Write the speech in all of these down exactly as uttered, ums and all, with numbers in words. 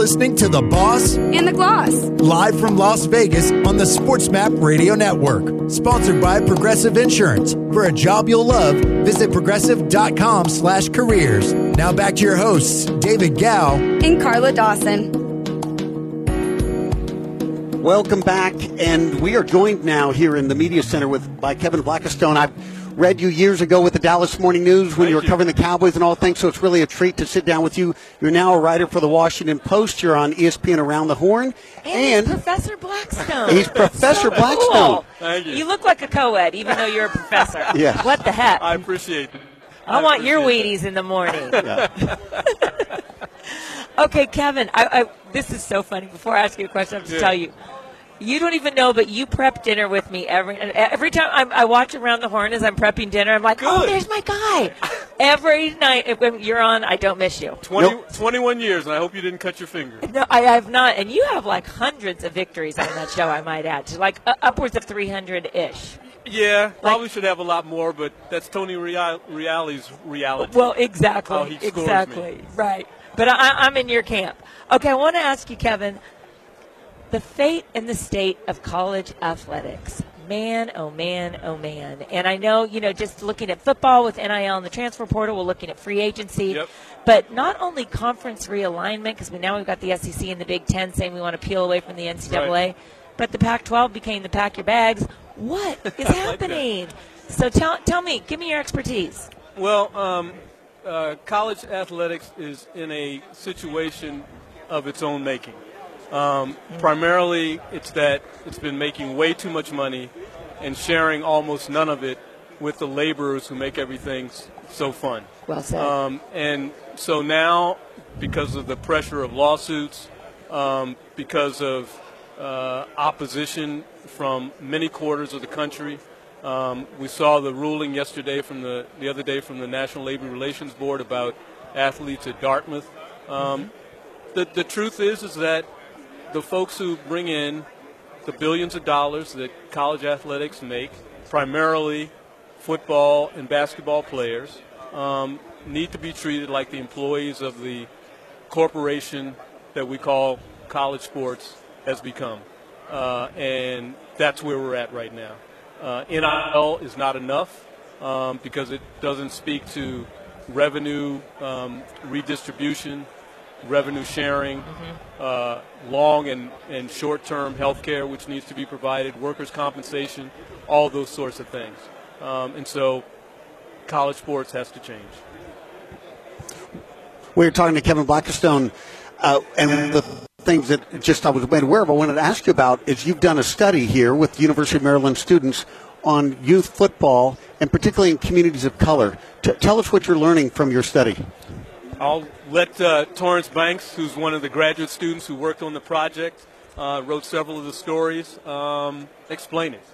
listening to The Boss and The Gloss, live from Las Vegas on the SportsMap Radio Network. Sponsored by Progressive Insurance. For a job you'll love, visit progressive.com slash careers. Now back to your hosts, David Gow and Carla Dawson. Welcome back, and we are joined now here in the Media Center with by Kevin Blackistone. I've read you years ago with the Dallas Morning News when Thank you were you. covering the Cowboys and all things, so it's really a treat to sit down with you. You're now a writer for the Washington Post. You're on E S P N Around the Horn. And, and he's Professor Blackstone. He's Professor so Blackstone. Cool. Thank you. You look like a co-ed, even though you're a professor. Yeah. What the heck? I appreciate it. I, I want your appreciate Wheaties in the morning. Yeah. Okay, Kevin, I, I, this is so funny. Before I ask you a question, I have to Yeah. tell you. You don't even know, but you prep dinner with me every every time I'm, I watch Around the Horn as I'm prepping dinner. I'm like, Good. oh, there's my guy. Every night when you're on, I don't miss you. twenty, Nope. twenty-one years, and I hope you didn't cut your finger. No, I have not. And you have like hundreds of victories on that show, I might add. Like uh, upwards of three hundred-ish. Yeah, probably should have a lot more, but that's Tony Real- Reali's reality. Well, exactly. How he scores exactly. me. Right. But I, I'm in your camp. Okay, I want to ask you, Kevin, the fate and the state of college athletics. Man, oh man, oh man. And I know, you know, just looking at football with N I L and the transfer portal, we're looking at free agency. Yep. But not only conference realignment, because we, now we've got the S E C and the Big Ten saying we want to peel away from the N C double A, Right. but the Pac twelve became the pack your bags. What is like happening? So tell, tell me, give me your expertise. Well, um, uh, college athletics is in a situation of its own making. Um, primarily, it's that it's been making way too much money and sharing almost none of it with the laborers who make everything s- so fun. Well said. Um, and so now, because of the pressure of lawsuits, um, because of uh, opposition from many quarters of the country, um, we saw the ruling yesterday from the the other day from the National Labor Relations Board about athletes at Dartmouth. Um, the the truth is is that the folks who bring in the billions of dollars that college athletics make, primarily football and basketball players, um, need to be treated like the employees of the corporation that we call college sports has become. Uh, and that's where we're at right now. Uh, N I L is not enough um, because it doesn't speak to revenue um, redistribution, revenue sharing, Mm-hmm. uh, long and, and short-term health care, which needs to be provided, workers' compensation, all those sorts of things. Um, and so college sports has to change. We were talking to Kevin Blackistone, uh, and the things that just I was made aware of, I wanted to ask you about is you've done a study here with the University of Maryland students on youth football, and particularly in communities of color. T- tell us what you're learning from your study. I'll let uh, Torrance Banks, who's one of the graduate students who worked on the project, uh, wrote several of the stories, um, explain it.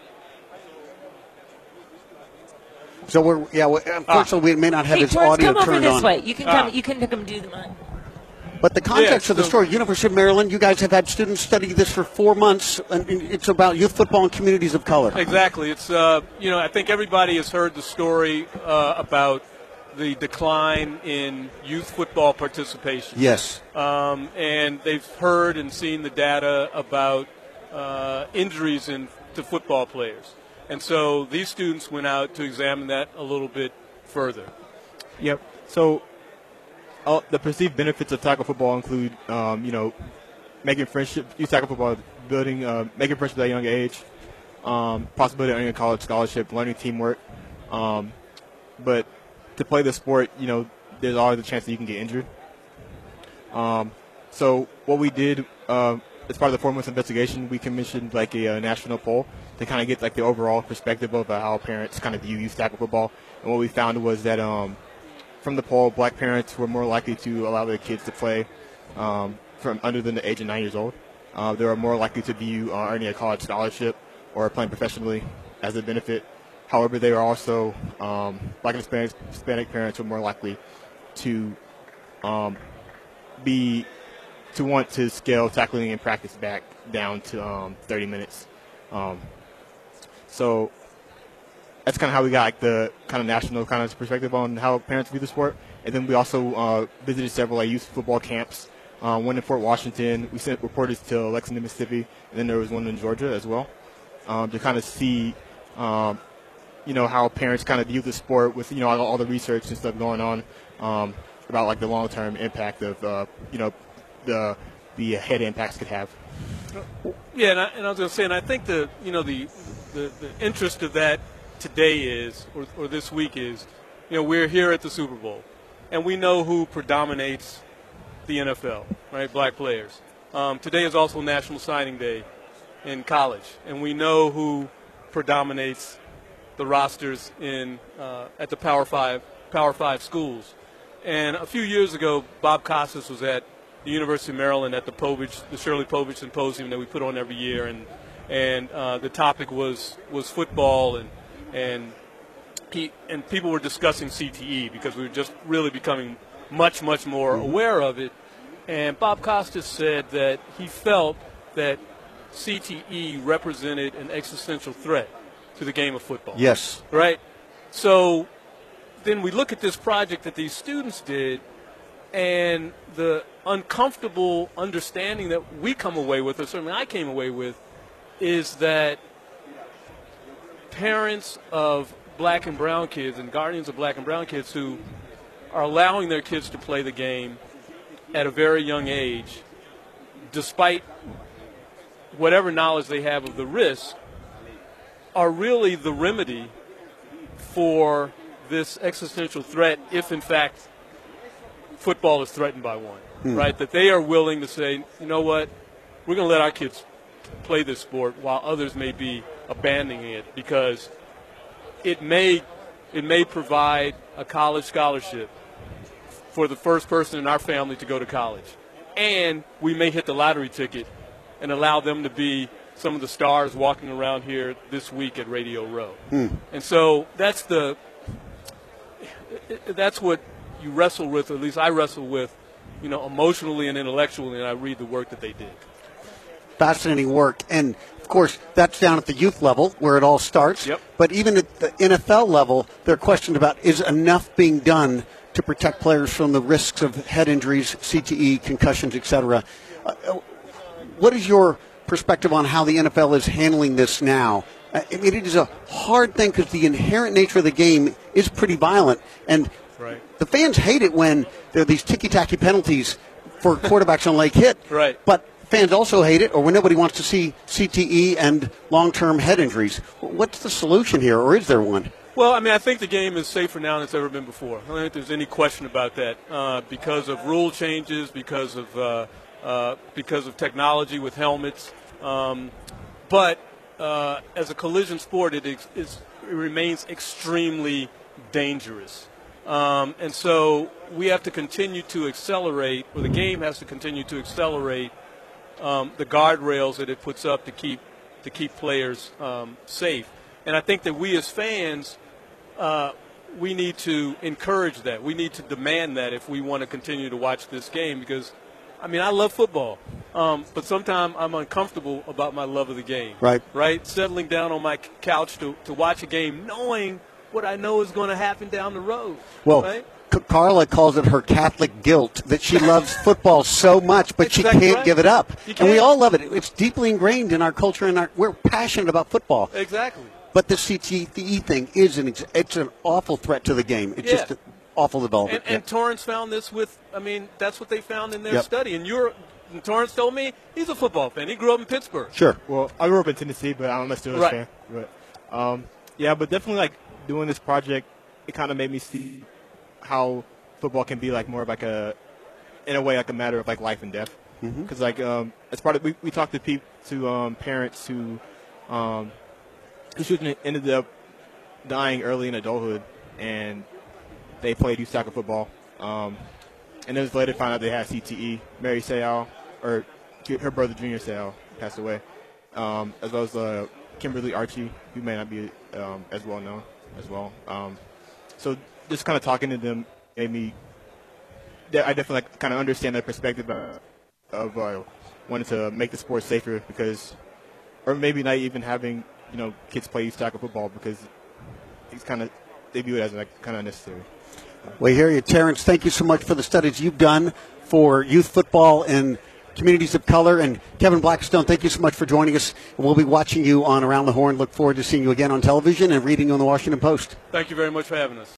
So we're yeah. Well, unfortunately, we may not have Hey, his Torrance, audio come over turned this on. way. You can come. Ah. You can come do the mine. But the context Yeah, of the so- story, University of Maryland, you guys have had students study this for four months, and it's about youth football in communities of color. Exactly. It's uh, you know I think everybody has heard the story uh, about the decline in youth football participation. Yes. Um, and they've heard and seen the data about uh, injuries in to football players. And so these students went out to examine that a little bit further. Yep. So uh, the perceived benefits of tackle football include, um, you know, making friendship, youth tackle football, building, uh, making friendships at a young age, um, possibility of earning a college scholarship, learning teamwork. Um, but to play the sport, you know, there's always a chance that you can get injured. Um, so what we did uh, as part of the four-month investigation, we commissioned like a, uh national poll to kind of get like the overall perspective of uh, how parents kind of view youth tackle football. And what we found was that um, from the poll, black parents were more likely to allow their kids to play um, from under than the age of nine years old. Uh, they were more likely to view uh, earning a college scholarship or playing professionally as a benefit. However, they are also, um, black and Hispanic, Hispanic parents were more likely to um, be, to want to scale tackling and practice back down to um, thirty minutes. Um, so that's kind of how we got like the kind of national kind of perspective on how parents view the sport. And then we also uh, visited several like, youth football camps Um, one in Fort Washington. We sent reporters to Lexington, Mississippi, and then there was one in Georgia as well, um, to kind of see, um, you know, how parents kind of view the sport with, you know, all, all the research and stuff going on um, about, like, the long-term impact of, uh, you know, the the head impacts could have. Yeah, and I, and I was going to say, and I think the, you know, the, the, the interest of that today is, or, or this week is, you know, we're here at the Super Bowl, and we know who predominates the N F L, right? Black players. Um, today is also National Signing Day in college, and we know who predominates the rosters in uh, at the Power Five Power Five schools. And a few years ago, Bob Costas was at the University of Maryland at the Povich, the Shirley Povich Symposium that we put on every year, and and uh, the topic was was football, and and he and people were discussing C T E because we were just really becoming much much more aware of it. And Bob Costas said that he felt that C T E represented an existential threat to the game of football. Yes. Right? So then we look at this project that these students did, and the uncomfortable understanding that we come away with, or certainly I came away with, is that parents of black and brown kids and guardians of black and brown kids who are allowing their kids to play the game at a very young age, despite whatever knowledge they have of the risk, are really the remedy for this existential threat if, in fact, football is threatened by one, hmm. right? That they are willing to say, you know what, we're going to let our kids play this sport while others may be abandoning it because it may it may provide a college scholarship for the first person in our family to go to college. And we may hit the lottery ticket and allow them to be some of the stars walking around here this week at Radio Row. Hmm. And so that's the that's what you wrestle with, or at least I wrestle with, you know, emotionally and intellectually, and I read the work that they did. Fascinating work. And, of course, that's down at the youth level where it all starts. Yep. But even at the N F L level, there are questions about is enough being done to protect players from the risks of head injuries, C T E, concussions, et cetera. Uh, what is your perspective on how the N F L is handling this now? I mean, it is a hard thing because the inherent nature of the game is pretty violent. And right. the fans hate it when there are these ticky-tacky penalties for quarterbacks on late hit. Right. But fans also hate it, or when nobody wants to see C T E and long-term head injuries. What's the solution here, or is there one? Well, I mean, I think the game is safer now than it's ever been before. I don't think there's any question about that uh, because of rule changes, because of uh, uh, because of technology with helmets. Um, but uh, as a collision sport, it, is, it remains extremely dangerous. Um, and so we have to continue to accelerate, or the game has to continue to accelerate um, the guardrails that it puts up to keep to keep players um, safe. And I think that we as fans, uh, we need to encourage that. We need to demand that if we want to continue to watch this game because, I mean, I love football, um, but sometimes I'm uncomfortable about my love of the game. Right. Right? Settling down on my couch to, to watch a game knowing what I know is going to happen down the road. Well, right? C- Carla calls it her Catholic guilt that she loves football so much, but Exactly she can't right. give it up. You And we can't. all love it. It's deeply ingrained in our culture, and our, we're passionate about football. Exactly. But the C T E thing is an ex- it's an awful threat to the game. It's Yeah. just an awful development. And, and Yeah. Torrance found this with, I mean, that's what they found in their Yep. study. And you're, and Torrance told me he's a football fan. He grew up in Pittsburgh. Sure. Well, I grew up in Tennessee, but I'm a Steelers Right. fan. But, um, yeah, but definitely, like, doing this project, it kind of made me see how football can be, like, more of, like, a, in a way, like a matter of, like, life and death. Because, mm-hmm. like, um, as part of, we, we talked to people, to um, parents who, um, who shouldn't ended up dying early in adulthood, and they played youth tackle football. Um, and then later found out they had C T E. Mary Sayal, or her brother Junior Sayal, passed away, um, as well as uh, Kimberly Archie, who may not be um, as well known as well. Um, so just kind of talking to them made me, I definitely like, kind of understand their perspective uh, of uh, wanting to make the sport safer because, or maybe not even having, you know, kids play youth tackle football because it's kind of, they view it as like kind of unnecessary. We hear you, Terrence. Thank you so much for the studies you've done for youth football in communities of color. And Kevin Blackstone, thank you so much for joining us. We'll be watching you on Around the Horn. Look forward to seeing you again on television and reading you on the Washington Post. Thank you very much for having us.